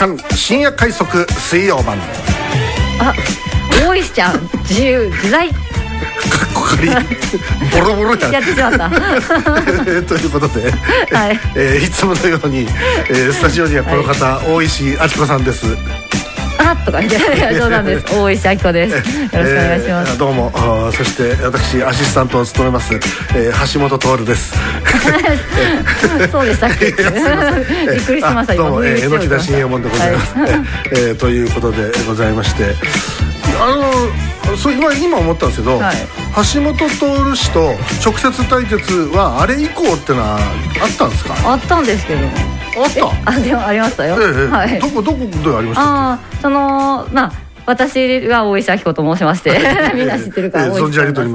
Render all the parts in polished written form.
刊深夜快速水曜版。 大石ちゃん自由自在かっこかりボロボロやってしまったということで、いつものように、スタジオにはこの方、大石明子さんです。 とか言って冗談です。大石明子です。よろしくお願いします。 どうも。そして私アシスタントを務めます、橋本徹です。 そうでしたっけ。びっくりしました。 どうも榎木田信右衛門でございます。ということでございまして、今思ったんですけど、橋本徹氏と直接対決はあれ以降ってのはあったんですか？ あったんですけどね。 あった？ でもありましたよ。 どこでありましたっけ？私が大石明子と申しましてみんな知ってるから存じ上げております。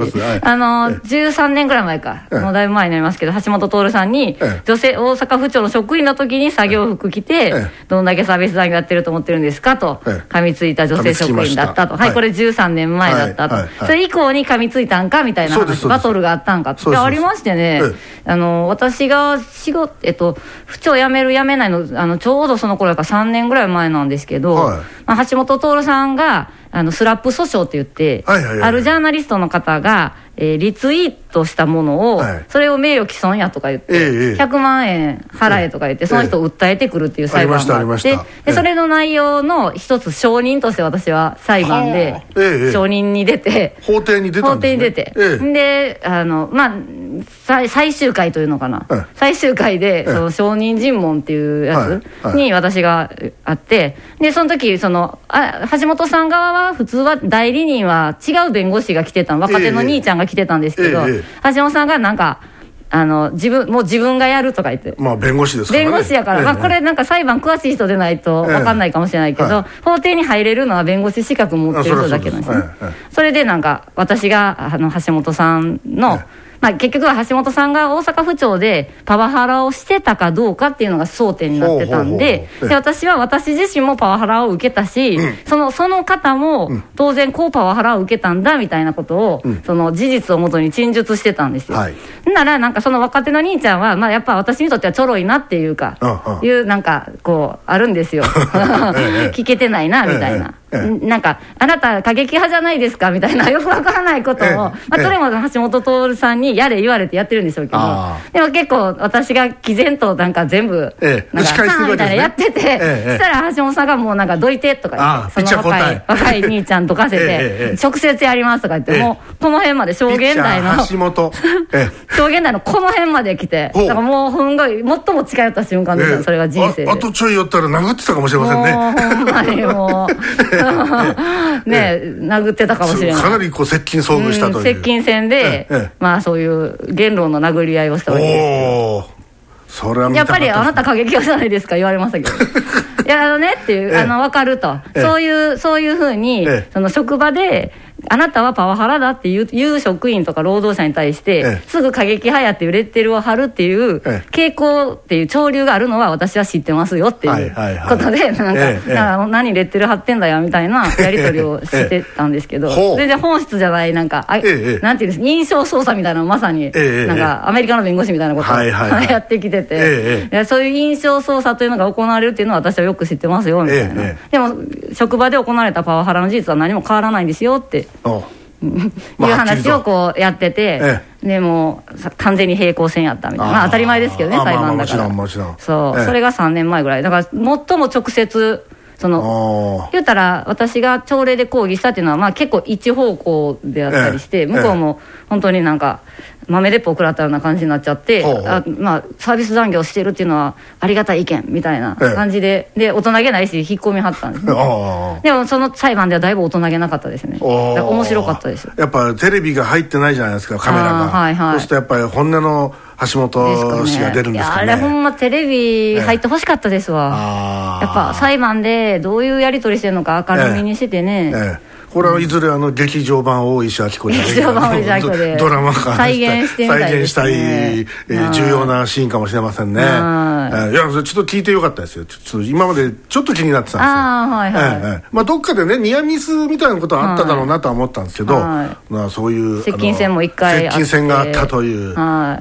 13年ぐらい前か、もうだいぶ前になりますけど、橋本徹さんに女性大阪府庁の職員の時に作業服着てどんだけサービス残業やってると思ってるんですかと噛みついた女性職員だったと。これ13年前だったと。それ以降に噛みついたんかみたいな話、バトルがあったんかってありましてね、私が府庁辞める辞めないのちょうどその頃やから3年ぐらい前なんですけど、橋本徹さんがスラップ訴訟って言って、あるジャーナリストの方が、リツイートしたものを、それを名誉毀損やとか言って、100万円払えとか言って、その人を訴えてくるっていう裁判があって、それの内容の一つ証人として私は裁判で証人に出て、 法廷に出たんですね。 で最終回というのかな、最終回でその証人尋問っていうやつに私があって、でその時橋本さん側は普通は代理人は違う弁護士が来てたの、若手の兄ちゃんが来てたんですけど、橋本さんがなんか自分がやるとか言って、 弁護士ですからね。 弁護士やから、これなんか裁判詳しい人でないと分かんないかもしれないけど、法廷に入れるのは弁護士資格持ってる人だけなんですね。それでなんか私が橋本さんの結局は橋本さんが大阪府庁でパワハラをしてたかどうかっていうのが争点になってたんで、私は私自身もパワハラを受けたし、その方も当然こうパワハラを受けたんだみたいなことを、その事実をもとに陳述してたんですよ。ならなんかその若手の兄ちゃんは、やっぱ私にとってはちょろいなっていうか、なんかこうあるんですよ。聞けてないなみたいな。なんかあなた過激派じゃないですかみたいなよくわからないことを、それも橋本徹さんにやれ言われてやってるんでしょうけど、でも結構私が毅然となんか全部なんかみたいなやってて、そしたら橋本さんがもうなんかどいてとか言って、その若い兄ちゃんどかせて直接やりますとか言って、もうこの辺まで証言台の証言台のこの辺まで来て、だからもうすんごい最も近寄った瞬間ですよ、それが人生で。 あとちょい寄ったら殴ってたかもしれませんね。 もうほんまにもうね、殴ってたかもしれない。 かなりこう接近遭遇したという、 接近戦でそういう言論の殴り合いをしたわけですけど、やっぱりあなた過激派じゃないですか言われましたけどいやねっていう、分かると、そういうふうにその職場であなたはパワハラだっていう職員とか労働者に対してすぐ過激派やっていうレッテルを貼るっていう傾向っていう潮流があるのは私は知ってますよっていうことで、なんか何レッテル貼ってんだよみたいなやり取りをしてたんですけど、全然本質じゃないなんかなんていうんですか、印象操作みたいなのまさになんかアメリカの弁護士みたいなことをやってきてて、そういう印象操作というのが行われるっていうのは私はよく知ってますよみたいな。でも職場で行われたパワハラの事実は何も変わらないんですよっていう話をこうやってて、でも完全に平行線やったみたいな、当たり前ですけどね、裁判だから。それが3年前ぐらいだから、最も直接言ったら私が朝礼で抗議したっていうのは結構一方向であったりして、向こうも本当になんか豆鉄砲食らったような感じになっちゃって、サービス残業してるっていうのはありがたい意見みたいな感じで、大人げないし引っ込みはったんですね。でもその裁判ではだいぶ大人げなかったですね。面白かったです。 やっぱテレビが入ってないじゃないですか、カメラが。そうするとやっぱり本音の橋本氏が出るんですかね。 あれほんまテレビ入ってほしかったですわ。やっぱ裁判でどういうやり取りしてるのか明るみにしててね。 これはいずれ劇場版大石明子でドラマ化再現してみたいですね。重要なシーンかもしれませんね。いやちょっと聞いてよかったですよ。ちょっと今までちょっと気になってたんですよ。どっかでねニアミスみたいなことはあっただろうなとは思ったんですけど、そういう接近戦も一回接近戦があったという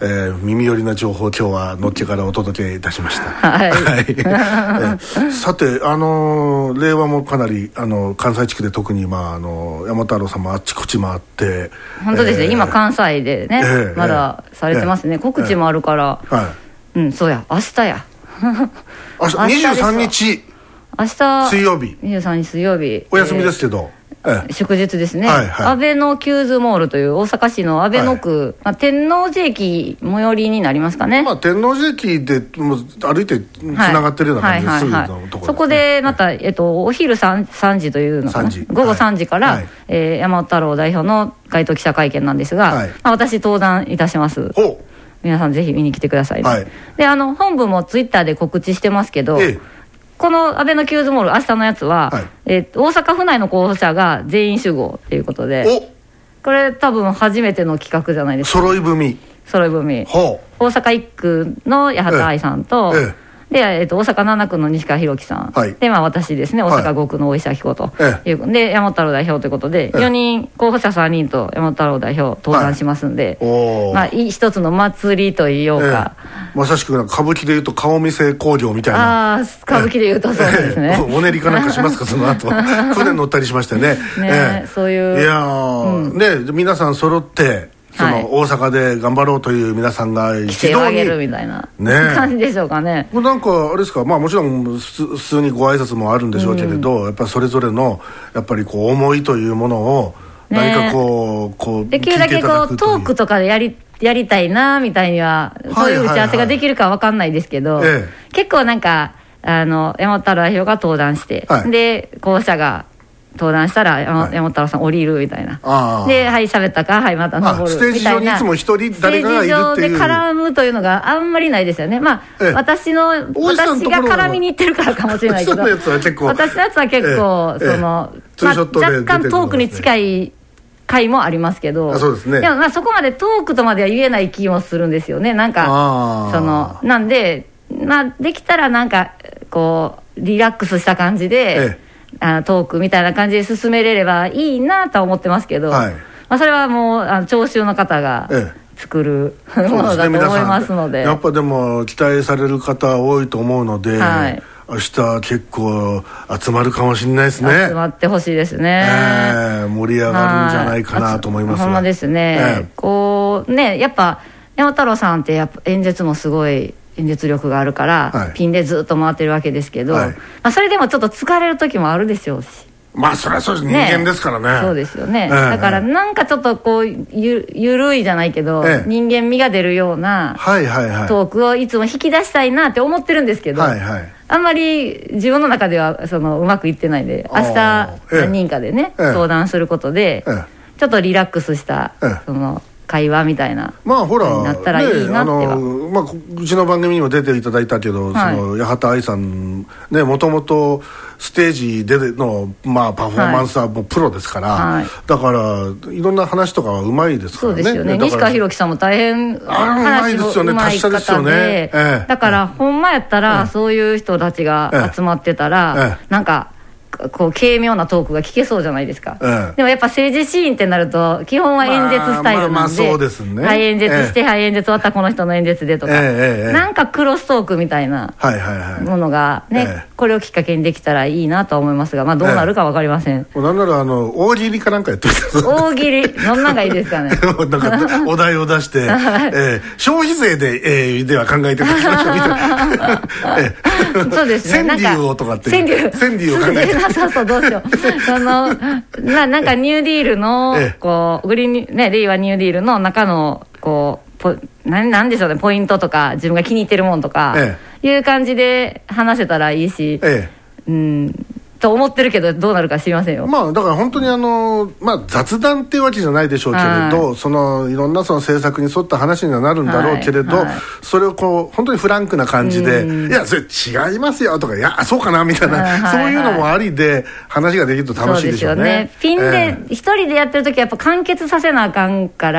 耳寄りな情報を今日はのっけからお届けいたしました。 はい、 さて令和もかなり関西地区で特に山太郎さんもあっちこっち回って本当ですね、今関西でね、まだされてますね、告知もあるから、そうや明日や明日23日明日水曜日 23日水曜日お休みですけど、 祝日ですね、阿部のキューズモールという大阪市の阿部野区、天王寺駅最寄りになりますかね。 天王寺駅でもう歩いてつながってるような感じですぐのところですね。 そこでまた、お昼 3時というのかな、午後3時から、山本太郎代表の街頭記者会見なんですが、私登壇いたします。皆さんぜひ見に来てくださいね。で本部もツイッターで告知してますけど、この阿部のキューズモール明日のやつは、大阪府内の候補者が全員集合ということで、これ多分初めての企画じゃないですか。揃い踏み大阪1区の八幡愛さんと、で、大阪7区の西川博樹さん、で、私ですね、大阪5区の大石明子という、で山本太郎代表ということで、4人候補者3人と山本太郎代表登壇しますんで、一つの祭りといおうか、 まさしく歌舞伎でいうと顔見せ興行みたいな。 歌舞伎でいうとそうですね。 お練りかなんかしますかその後船乗ったりしましてね。 そういう、 いやね、皆さん揃って大阪で頑張ろうという皆さんが一堂に上げるみたいな感じでしょうかね。 これなんかあれですか、もちろん普通にご挨拶もあるんでしょうけれど、やっぱりそれぞれのやっぱり思いというものを何かできるだけトークとかでやりたいなみたいには、そういう打ち合わせができるか分かんないですけど、結構なんか山本太郎代表が登壇して、で候補者が登壇したら山本太郎さん降りるみたいな、で喋ったからまた登るステージ上にいつも一人誰かがいるっていう、 ステージ上で絡むというのがあんまりないですよね。私が絡みに行ってるからかもしれないけど、私のやつは結構若干トークに近い回もありますけど、でもそこまでトークとまでは言えない気もするんですよね。なんかなんでできたらなんかリラックスした感じで、トークみたいな感じで進めれればいいなとは思ってますけど、それはもう聴衆の方が作るものだと思いますので、 やっぱでも期待される方多いと思うので、明日結構集まるかもしれないですね。 集まってほしいですね。 盛り上がるんじゃないかなと思いますが、 ほんまですね。やっぱ山太郎さんってやっぱ演説もすごい演説力があるから、ピンでずっと回ってるわけですけど、それでもちょっと疲れる時もあるでしょうし、 それはそうです、人間ですからね。 そうですよね。だからなんかちょっとゆるいじゃないけど、人間味が出るようなトークをいつも引き出したいなって思ってるんですけど、あんまり自分の中ではうまくいってないんで、明日何人かでね相談することでちょっとリラックスした会話みたいなほらなったらいいなっては、 うちの番組にも出ていただいたけど、八幡愛さんね、もともとステージでのパフォーマンスはもうプロですから、だからいろんな話とかはうまいですからね。 そうですよね。西川博樹さんも大変話もうまい方で、だからほんまやったらそういう人たちが集まってたら、なんか軽妙なトークが聞けそうじゃないですか。でもやっぱ政治シーンってなると基本は演説スタイルなんで、演説して、演説終わったこの人の演説でとか、なんかクロストークみたいなものがね、これをきっかけにできたらいいなとは思いますが、どうなるか分かりません。 なんなら大喜利かなんかやってる。 大喜利どんなんがいいですかね。 なんかお題を出して消費税では考えていただきましょうみたいな。そうですね。川柳をとかって川柳を考えてそうどうしよう。なんかニューディールのグリーンね、令和ニューディールの中のなんでしょうね、ポイントとか自分が気に入ってるもんとかいう感じで話せたらいいし、と思ってるけどどうなるか知りませんよ。 だから本当に雑談っていうわけじゃないでしょうけれど、いろんな政策に沿った話にはなるんだろうけれど、それを本当にフランクな感じで、いやそれ違いますよとか、いやそうかなみたいな、そういうのもありで話ができると楽しいでしょうね。そうですよね。ピンで一人でやってる時はやっぱ完結させなあかんから、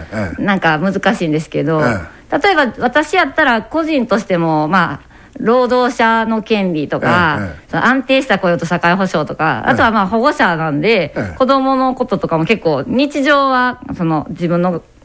なんか難しいんですけど、例えば私やったら個人としても労働者の権利とか、安定した雇用と社会保障とか、あとは保護者なんで、子供のこととかも結構日常は自分の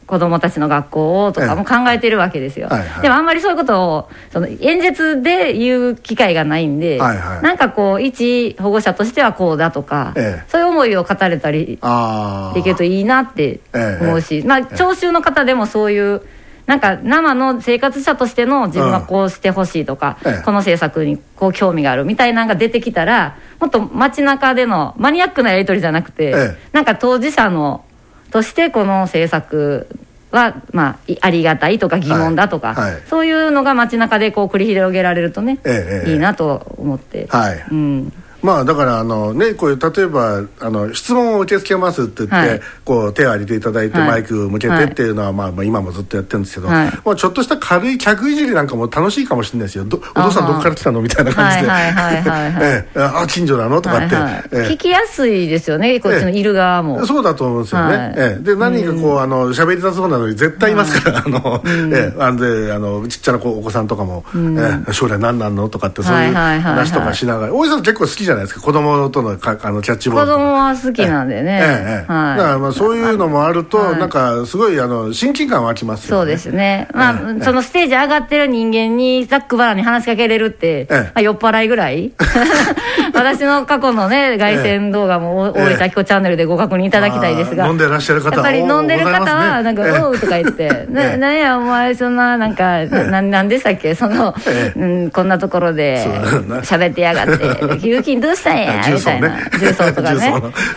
子どもたちの学校をとかも考えてるわけですよ、でもあんまりそういうことをその演説で言う機会がないんで、なんかこう一保護者としてはこうだとか、そういう思いを語れたりできるといいなって思うし、聴衆の方でもそういうなんか生の生活者としての自分はこうしてほしいとか、この政策にこう興味があるみたいなのが出てきたら、もっと街中でのマニアックなやり取りじゃなくて、なんか当事者のとしてこの政策はありがたいとか疑問だとか、そういうのが街中でこう繰り広げられるとね、いいなと思って、 だからこういう例えば質問を受け付けますって言って、こう手を挙げていただいてマイク向けてっていうのは、今もずっとやってるんですけど、ちょっとした軽い客いじりなんかも楽しいかもしれないですよ。お父さんどこから来たのみたいな感じで、近所なのとかって、 聞きやすいですよね、こっちのいる側も。 そうだと思うんですよね。で何かこう喋りたそうなのに絶対いますからちっちゃなお子さんとかも将来何なんのとかってそういう話とかしながら、大井さん結構好きじゃないですか、子供とのキャッチボール。 子供は好きなんでね、 だからそういうのもあると、なんかすごい親近感湧きますよね。 そうですね、そのステージ上がってる人間にざっくばらんに話しかけれるって、酔っ払いぐらい私の過去のね凱旋動画も大井咲子チャンネルでご確認いただきたいthisが、 飲んでらっしゃる方やっぱり飲んでる方はなんか「おう」とか言って「なんやお前そんななんかなんでしたっけそのこんなところで喋ってやがって給金どうしたんや」みたいな、重曹とかね、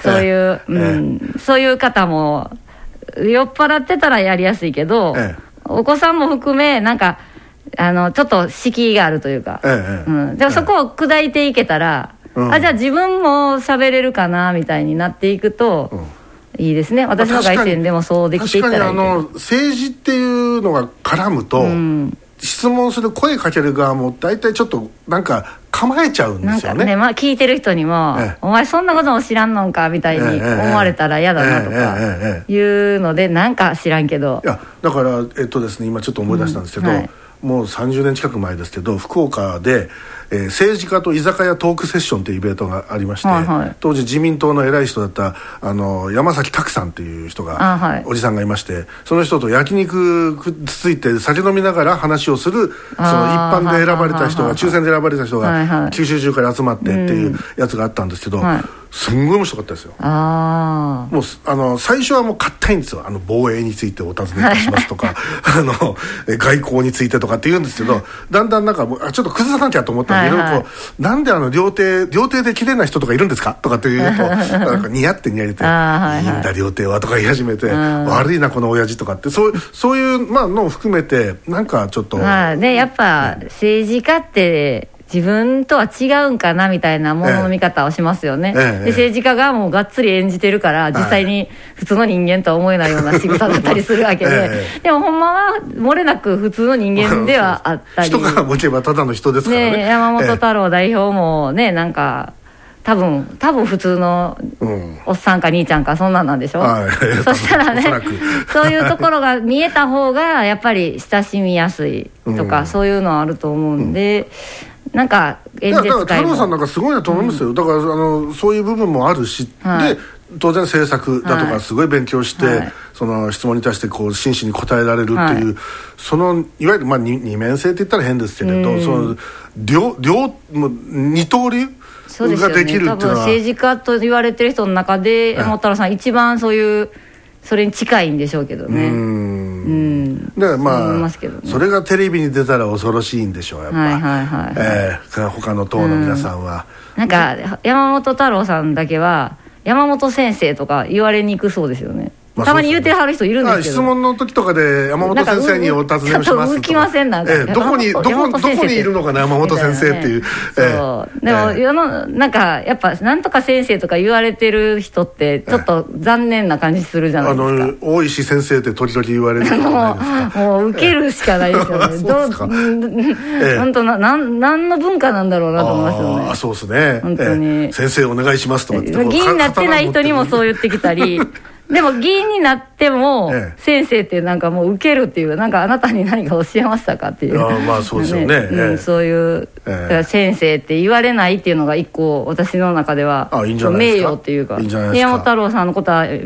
そういう方も酔っ払ってたらやりやすいけど、お子さんも含めなんかちょっと敷居があるというか、でもそこを砕いていけたら、じゃあ自分も喋れるかなみたいになっていくといいですね。私の凱旋でもそうできていったらいい。 確かに政治っていうのが絡むと、質問する声かける側も大体ちょっとなんか構えちゃうんですよね。 なんかね、聞いてる人にも「お前そんなことも知らんのんか」みたいに思われたら嫌だなとかいうので、なんか知らんけど、 いやだからですね、今ちょっと思い出したんですけど、もう30年近く前ですけど、福岡で、政治家と居酒屋トークセッションというイベントがありまして、当時自民党の偉い人だった山崎拓さんという人が、おじさんがいまして、その人と焼肉くっついて酒飲みながら話をする、その一般で選ばれた人が、抽選で選ばれた人が九州中から集まってっていうやつがあったんですけど、すんごい面白かったですよ。もう最初はもう硬いんですよ。防衛についてお尋ねいたしますとか外交についてとかって言うんですけど、だんだんなんかもうちょっと崩さなきゃと思ったんで、いろいろこうなんで料亭で綺麗な人とかいるんですかとかって言うとなんかニヤってニヤれて「いいんだ料亭は」とか言い始めて「悪いなこの親父」とかってそういうのを含めてなんかちょっとやっぱ政治家って自分とは違うんかなみたいなものの見方をしますよね、で政治家がもうがっつり演じてるから実際に普通の人間とは思えないような仕草だったりするわけで、でもほんまは漏れなく普通の人間ではあったり人が持てばただの人ですからね。 山本太郎代表もね、なんか多分普通のおっさんか兄ちゃんかそんなんなんでしょ、そしたらねそういうところが見えた方がやっぱり親しみやすいとか、そういうのはあると思うんで、なんか演説会も太郎さんなんかすごいなと思いますよ、だからそういう部分もあるし、で当然政策だとかすごい勉強して、その質問に対してこう真摯に答えられるっていう、そのいわゆる二面性って言ったら変ですけれど、その二刀流ができるっていうのは、多分政治家と言われてる人の中で山本太郎さん一番それに近いんでしょうけどね。 だからそれがテレビに出たら恐ろしいんでしょう、やっぱ他の党の皆さんは。 なんか山本太郎さんだけは山本先生とか言われにくそうですよね。たまに言うてはる人いるんですけど、 質問の時とかで山本先生にお尋ねをしますとか、 浮きませんなんか、 どこにいるのかな山本先生っていう、 でもなんかやっぱなんとか先生とか言われてる人ってちょっと残念な感じするじゃないですか。 大石先生って時々言われるじゃないですか。 もう受けるしかないですよね。本当何の文化なんだろうなと思いますよね。 そうですね、本当に先生お願いしますとかって議員になってない人にもそう言ってきたりでも議員になっても先生ってなんかもう受けるっていう、なんかあなたに何か教えましたかっていう、 そうですよね、 そういう先生って言われないっていうのが一個私の中では名誉っていうか、宮本太郎さんのことは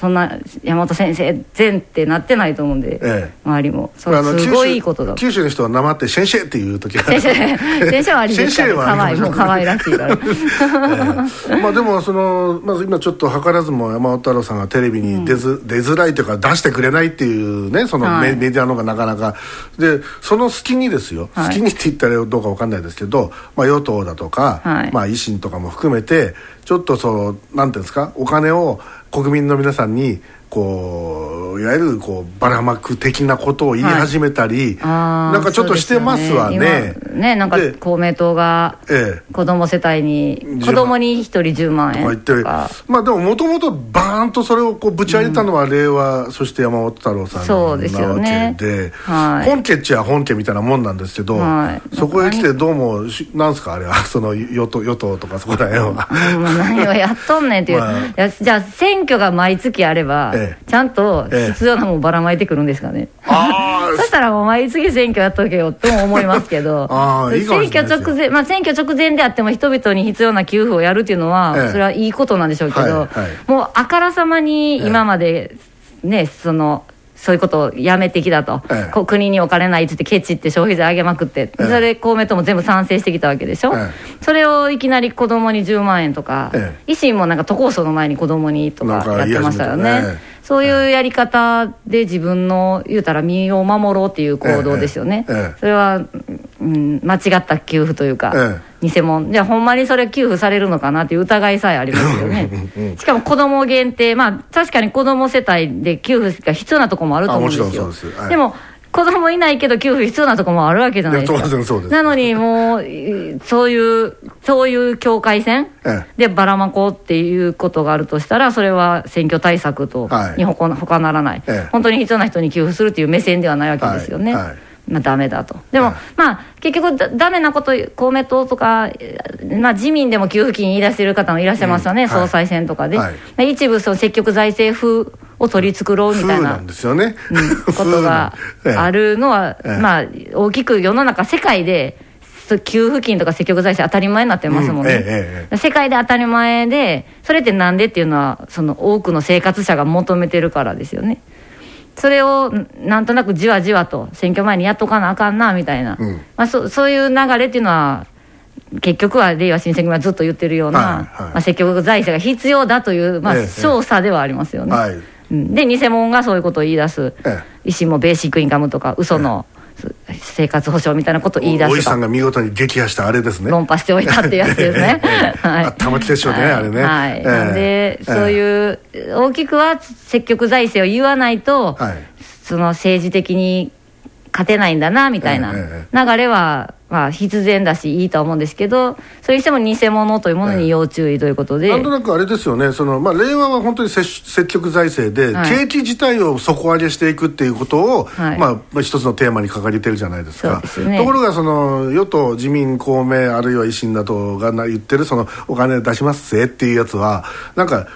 そんな山本先生善ってなってないと思うんで、周りもすごいいいことだ。 九州の人は生って先生っていう時が先生はありですからね。もう可愛らしいから。 まあでもまず今ちょっと図らずも山本太郎さんがテレビに出づらいというか出してくれないっていうね、メディアの方がなかなかで、その隙にですよ、隙にって言ったらどうか分かんないですけど、与党だとか、維新とかも含めてちょっとなんていうんですか、お金を国民の皆さんにいわゆるばらまく的なことを言い始めたり、なんかちょっとしてますわね。 なんか公明党が子供世帯に子供に1人10万円とか、 まあでももともとバーンとそれをぶち上げたのは令和、そして山本太郎さんなわけで、本家っちゃ本家みたいなもんなんですけど、そこへ来てどうもなんですかあれは与党とかそこら辺は何をやっとんねんっていう、じゃあ選挙が毎月あればちゃんと必要なもんばらまいてくるんですかね。そしたらもう毎月選挙やっとけよとも思いますけど選挙直前であっても人々に必要な給付をやるっていうのはそれはいいことなんでしょうけど、もうあからさまに今までね、そういうことをやめてきたと、国にお金ないっつってケチって消費税上げまくって、それ公明党も全部賛成してきたわけでしょ、それをいきなり子供に10万円とか、維新もなんか都構想の前に子供にとかやってましたよね。そういうやり方で自分の言うたら身を守ろうっていう行動ですよね。それは、間違った給付というか、偽物じゃあほんまにそれ給付されるのかなっていう疑いさえありますよね。しかも子供限定、確かに子供世帯で給付が必要なところもあると思うんですよ。でも子供いないけど給付必要なところもあるわけじゃないですか。なのにもうそういう境界線でばらまこうっていうことがあるとしたら、それは選挙対策とに他ならない、本当に必要な人に給付するっていう目線ではないわけですよね。ダメだと。でも、結局ダメなこと公明党とか、自民でも給付金言い出してる方もいらっしゃいますよね、総裁選とかで、一部積極財政風を取り繕うみたいなことがあるのは、大きく世の中世界で給付金とか積極財政当たり前になってますもんね。世界で当たり前で、それってなんでっていうのは多くの生活者が求めてるからですよね。それをなんとなくじわじわと選挙前にやっとかなあかんなみたいな、そういう流れっていうのは結局はれいわ新選組はずっと言ってるような、積極財政が必要だという、調査ではありますよね。で偽物がそういうことを言い出す、維新もベーシックインカムとか嘘の生活保障みたいなことを言い出すと、 大石さんが見事に撃破したあれですね、 論破しておいたっていうやつですね。 頭きでしょうね、あれね。 なんでそういう大きくは積極財政を言わないと、政治的に勝てないんだなみたいな流れは必然だしいいとは思うんですけど、それにしても偽物というものに要注意ということで、 なんとなくあれですよね、令和は本当に積極財政で、景気自体を底上げしていくっていうことを、一つのテーマに掲げてるじゃないですか。ところが与党自民公明あるいは維新などが言ってるお金出しますぜっていうやつは、なんか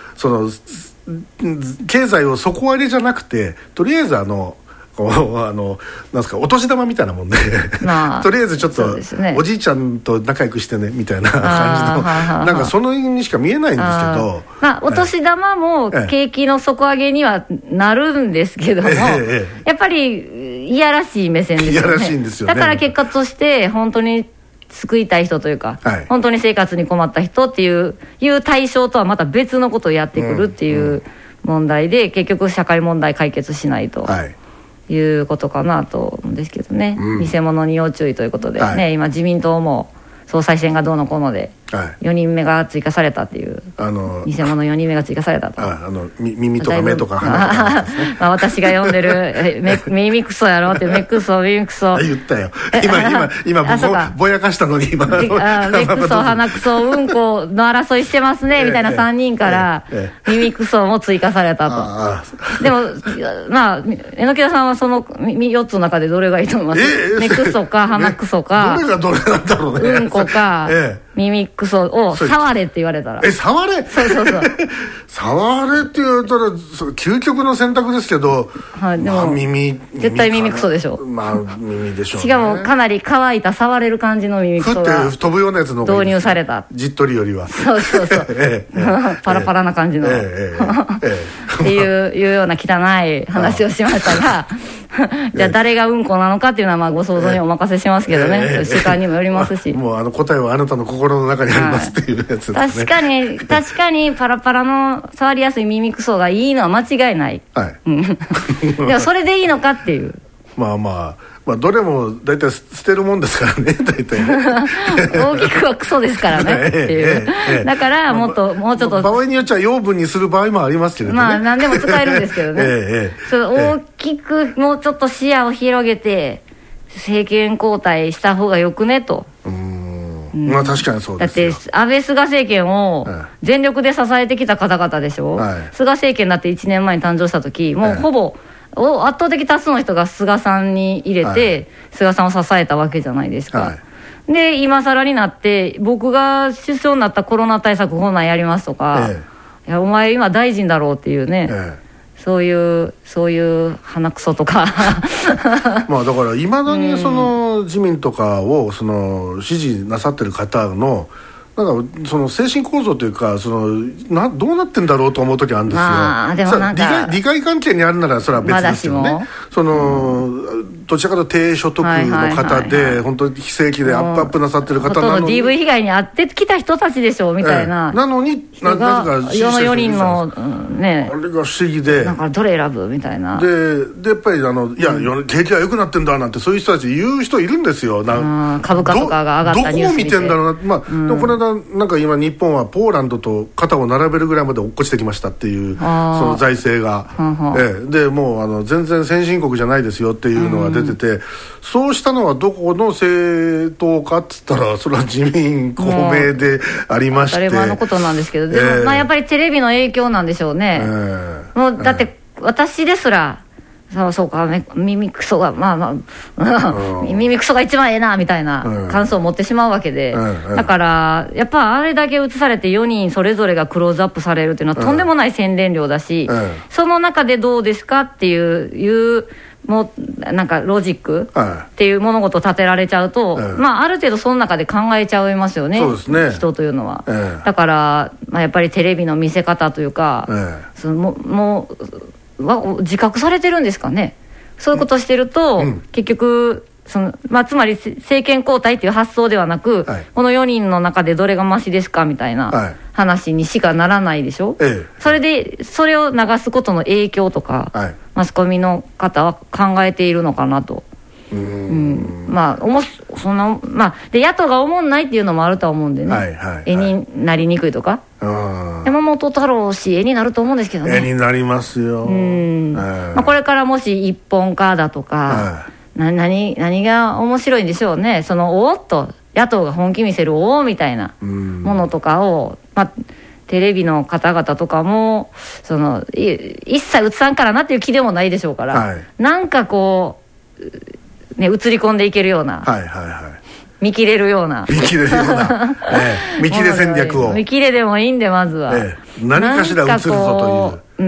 経済を底上げじゃなくて、とりあえずなんですか、お年玉みたいなもんで、とりあえずちょっと、おじいちゃんと仲良くしてねみたいな感じの、なんかその意味にしか見えないんですけど、 お年玉も景気の底上げにはなるんですけども、やっぱりいやらしい目線ですよね。 いやらしいんですよね。 だから結果として本当に救いたい人というか、本当に生活に困った人っていう対象とはまた別のことをやってくるっていう問題で、結局社会問題解決しないと。いうことかなと思うんですけどね、偽物に要注意ということで、今自民党も総裁選がどうのこうので4人目が追加されたっていう、偽物4人目が追加されたと、 耳とか目とか鼻とかですね。 私が読んでる耳クソやろって、目クソ耳クソ言ったよ今ぼやかしたのに今目クソ鼻クソうんこの争いしてますねみたいな3人から耳クソも追加されたと。でも榎田さんはその4つの中でどれがいいと思います？目クソか鼻クソか、 どれがどれなんだろうね。 うんこか耳クソを触れって言われたら、 触れ？ そう触れって言ったら究極の選択ですけど、 はい、でも、耳絶対耳クソでしょ。 まあ耳でしょうね。 しかもかなり乾いた触れる感じの耳クソがふって飛ぶようなやつの導入された。 じっとりよりはそうパラパラな感じのっていうような汚い話をしましたがじゃあ誰がうんこなのかっていうのはまあご想像にお任せしますけどね、主観にもよりますし、 もう答えはあなたの心の中にありますっていうやつですね。 確かにパラパラの触りやすい耳クソがいいのは間違いない、はい、でもそれでいいのかっていうまあどれも大体捨てるもんですからね大体ね大きくはクソですからねっていうだからもうちょっと場合によっちゃ養分にする場合もありますけどね。 まあ何でも使えるんですけどね大きくもうちょっと視野を広げて政権交代した方がよくねと。 まあ確かにそうですよ。 だって安倍菅政権を全力で支えてきた方々でしょ、菅政権だって1年前に誕生した時もうほぼ圧倒的多数の人が菅さんに入れて、菅さんを支えたわけじゃないですか、で今更になって僕が首相になったコロナ対策こんなんやりますとか、いやお前今大臣だろうっていうね、そういう鼻くそとかまあだからいまだにその自民とかをその支持なさってる方のなんかその精神構造というかどうなってんだろうと思う時あるんですよ。 でもなんか利害関係にあるならそれは別ですよね。どちらかというと低所得の方で本当に非正規でアップなさってる方なのに、 ほとんど DV 被害に遭ってきた人たちでしょみたいな、 なのになぜか4人のね、 あれが不思議で、 なんかどれ選ぶみたいなでやっぱりいや景気は良くなってんだなんてそういう人たち言う人いるんですよ。 株価とかが上がったニュース見てどこを見てんだろうな。でもこの間なんか今日本はポーランドと肩を並べるぐらいまで落っこちてきましたっていうその財政が、でもう全然先進国じゃないですよっていうのが出てて、そうしたのはどこの政党かっつったらそれは自民公明でありまして、 当たり前のことなんですけど、でもまあやっぱりテレビの影響なんでしょうね、もうだって私ですらそうかね、耳クソが耳クソが一番ええなみたいな感想を持ってしまうわけで、だからやっぱあれだけ映されて4人それぞれがクローズアップされるっていうのはとんでもない宣伝量だし、その中でどうですかっていうもうなんかロジックっていう物事を立てられちゃうと、まあある程度その中で考えちゃいますよね、人というのは。だから、やっぱりテレビの見せ方というか、もう自覚されてるんですかね。そういうことをしてると、結局つまり政権交代っていう発想ではなく、この4人の中でどれがマシですかみたいな話にしかならないでしょ、それを流すことの影響とか、マスコミの方は考えているのかなと。で野党が思んないっていうのもあるとは思うんでね、絵になりにくいとか、山本太郎氏絵になると思うんですけどね。 絵になりますよ。 これからもし一本化だとか、何が面白いんでしょうね。おっと野党が本気見せるみたいなものとかを、テレビの方々とかも一切映さんからなっていう気でもないでしょうから、なんかこう映り込んでいけるような、見切れるような見切れ戦略を見切れでもいいんで、まずは、 何かしら映るぞという、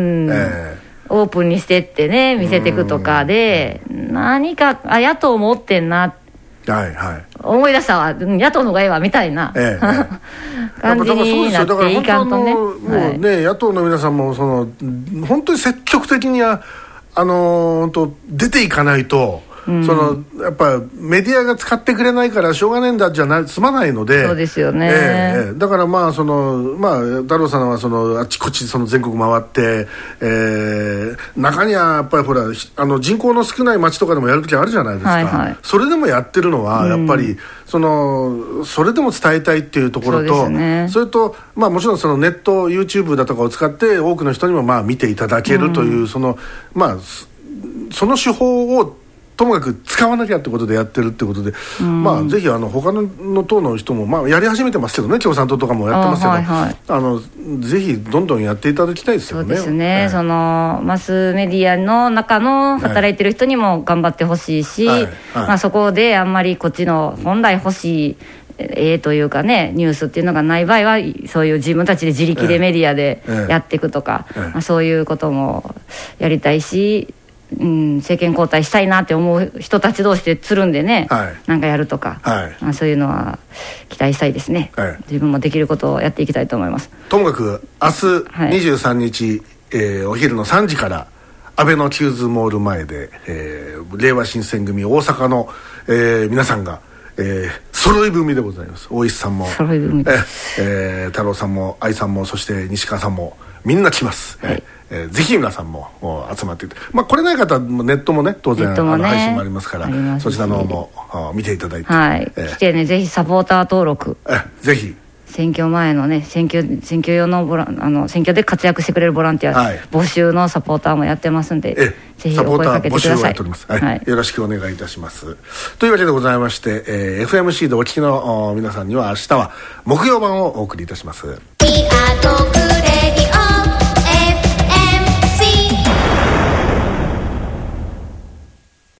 オープンにしてってね見せていくとかで、何か野党もおってんな、思い出したわ野党の方がええわみたいな、感じになっていかんとね。もうね、 野党の皆さんも本当に積極的に出ていかないと、やっぱメディアが使ってくれないからしょうがないんだじゃ済まないので。 そうですよね、 だから太郎さんはあちこち全国回って、中にはやっぱりほら人口の少ない町とかでもやるときあるじゃないですか、それでもやってるのはやっぱり、それでも伝えたいっていうところと、それと、もちろんネット YouTube だとかを使って多くの人にも見ていただけるという、その手法をともかく使わなきゃってことでやってるってことで、ぜひ他の党の人もやり始めてますけどね、共産党とかもやってますけど、ぜひどんどんやっていただきたいですよね。 そうですね、マスメディアの中の働いてる人にも頑張ってほしいし、そこであんまりこっちの本来欲しいというかねニュースっていうのがない場合はそういう自分たちで自力でメディアでやっていくとか、そういうこともやりたいし、政権交代したいなって思う人たち同士でつるんでね、なんかやるとか、そういうのは期待したいですね、自分もできることをやっていきたいと思います。 ともかく明日23日、お昼の3時から安倍のキューズモール前で、令和新選組大阪の、皆さんが揃い踏みでございます。大石さんも揃い踏みです、 太郎さんも愛さんもそして西川さんもみんな来ます、ぜひ皆さんも集まっていて、来れない方もネットもね当然配信もありますからそちらの方も見ていただいて、 来てね、ぜひサポーター登録ぜひ選挙前のね選挙用の選挙で活躍してくれるボランティア、募集のサポーターもやってますんで、ぜひお声かけてください。サポーター募集をやっております、よろしくお願いいたします。というわけでございまして、FMC でお聞きの皆さんには明日は木曜版をお送りいたします。